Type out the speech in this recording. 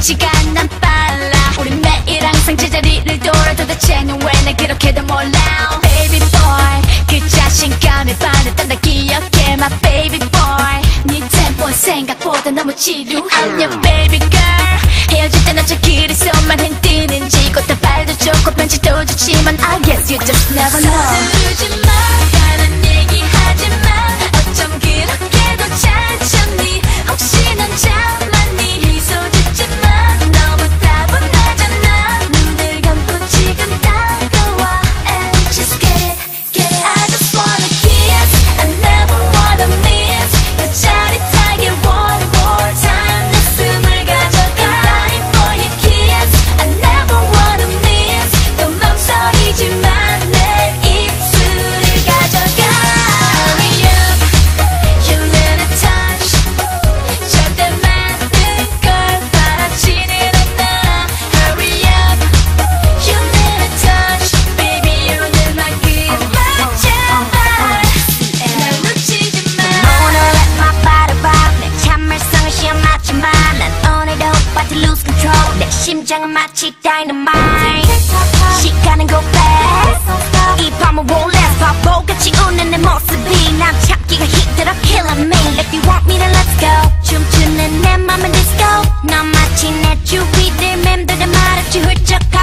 시간 난 빨라. 우리 매일 항상 제자리를 돌아. 도대체 넌 왜 날 그렇게도 몰라. Baby boy 그 자신감에 반했던 날 기억해. My baby boy 네 템포 생각보다 너무 지루하냐 baby girl. 헤어질 땐 어째 길에 손만 흔드는지. 꽃도 발도 좋고 편지도 좋지만 I guess you just never know. 서두르지 마 다른 얘기 하지 마. 어쩜 그렇게도 천천히. 혹시 넌 참았니. 미소 짓지 마 너무 따분하잖아. 눈을 감고 지금 다가와 and just get it get it. I just wanna kiss I never wanna miss. 더 짜릿하게 one more time 내 숨을 가져가. Dying for your kiss I never wanna miss. 또 멈춰이지만 내 입술을 가져가. Hurry up your little touch. 절대 많은 걸 바라지는 않아. Hurry up your little touch. Baby 오늘만큼만 제발 날 놓치지 마. Wanna let my body rock. 내 참을성을 시험하지만 난 오늘도 about to lose control. 내 심장은 마치 dynamite. 시간은 go fast. 이 밤은 won't last. 바보같이 웃는 내 모습이 난 찾기가 힘들어 killing me. If you want me then let's go. 춤추는 내 맘은 disco. 넌 마치 내 주위를 맴돌다 말았지 훌쩍